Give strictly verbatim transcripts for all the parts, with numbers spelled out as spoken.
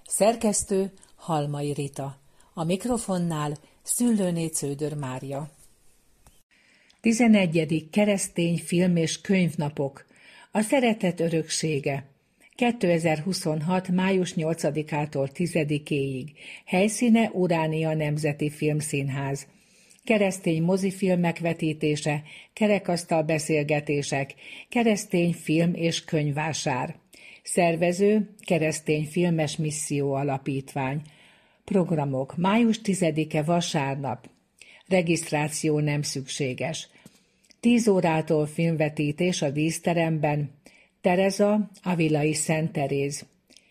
Szerkesztő Halmai Rita. A mikrofonnál Szüllőné Cződör Mária. tizenegyedik keresztény film- és könyvnapok. A szeretet öröksége. kétezer-huszonhat. május nyolcadikától tizedikéig. Helyszíne Uránia Nemzeti Filmszínház. Keresztény mozifilmek vetítése, kerekasztal beszélgetések, keresztény film- és könyvvásár. Szervező Keresztény Filmes Misszió Alapítvány. Programok. május tizedike vasárnap. Regisztráció nem szükséges. tíz órától filmvetítés a díszteremben. Tereza, Avilai Szent Teréz.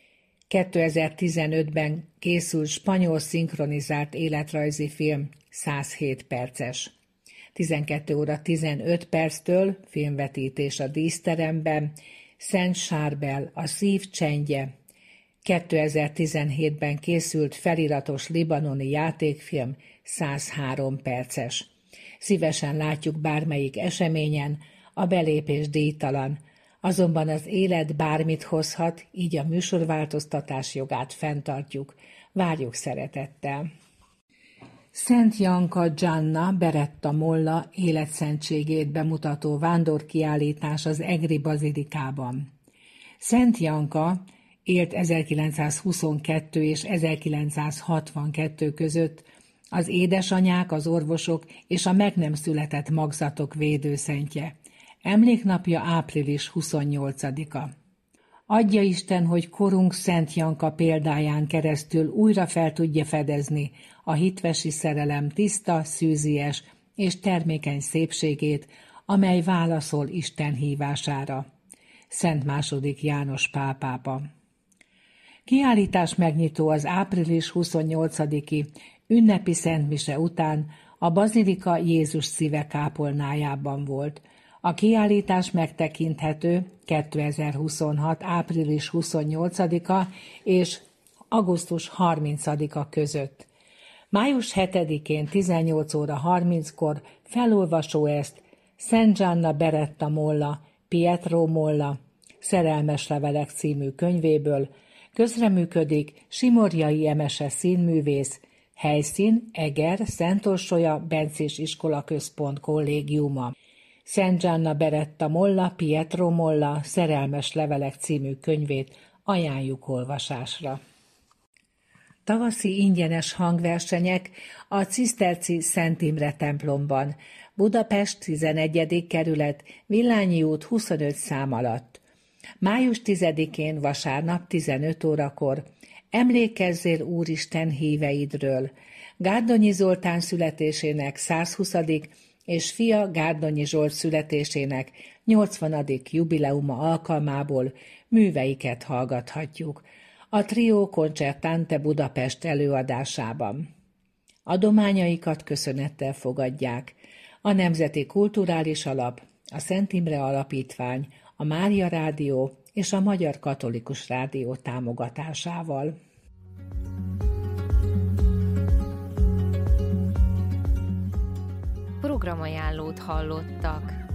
kétezer-tizenötben készült spanyol szinkronizált életrajzi film, százhét perces. tizenkét óra tizenöt perctől filmvetítés a díszteremben. Szent Sárbel, a szív csendje. kétezer-tizenhétben készült feliratos libanoni játékfilm, százhárom perces. Szívesen látjuk bármelyik eseményen, a belépés díjtalan, azonban az élet bármit hozhat, így a műsorváltoztatás jogát fenntartjuk. Várjuk szeretettel. Szent Janka Gianna Beretta Molla életszentségét bemutató vándorkiállítás az Egri Bazilikában. Szent Janka élt ezerkilencszázhuszonkettő és ezerkilencszázhatvankettő között, az édesanyák, az orvosok és a meg nem született magzatok védőszentje. Emléknapja április huszonnyolcadika. Adja Isten, hogy korunk Szent Janka példáján keresztül újra fel tudja fedezni a hitvesi szerelem tiszta, szűzies és termékeny szépségét, amely válaszol Isten hívására. Szent második János Pál pápa. Kiállítás megnyitó az április huszonnyolcadiki ünnepi szentmise után a Bazilika Jézus szíve kápolnájában volt. A kiállítás megtekinthető kétezer-huszonhat. április huszonnyolcadika és augusztus harmincadika között. május hetedikén tizennyolc óra harminckor felolvasó ezt Szent Gianna Beretta Molla, Pietro Molla, Szerelmes levelek című könyvéből. Közreműködik Simorjai Emese színművész, helyszín Eger, Szentorsolya Bencés Iskolaközpont kollégiuma. Szent Gianna Beretta Molla, Pietro Molla, Szerelmes levelek című könyvét ajánljuk olvasásra. Tavaszi ingyenes hangversenyek a Ciszterci Szent Imre templomban, Budapest tizenegyedik kerület, Villányi út huszonöt szám alatt. május tizedikén vasárnap tizenöt órakor emlékezzél Úristen híveidről. Gárdonyi Zoltán születésének százhuszadik és fia Gárdonyi Zsolt születésének nyolcvanadik jubileuma alkalmából műveiket hallgathatjuk a Trio Concertante Budapest előadásában. Adományaikat köszönettel fogadják a Nemzeti Kulturális Alap, a Szent Imre Alapítvány, a Mária Rádió és a Magyar Katolikus Rádió támogatásával. Programajánlót hallottak.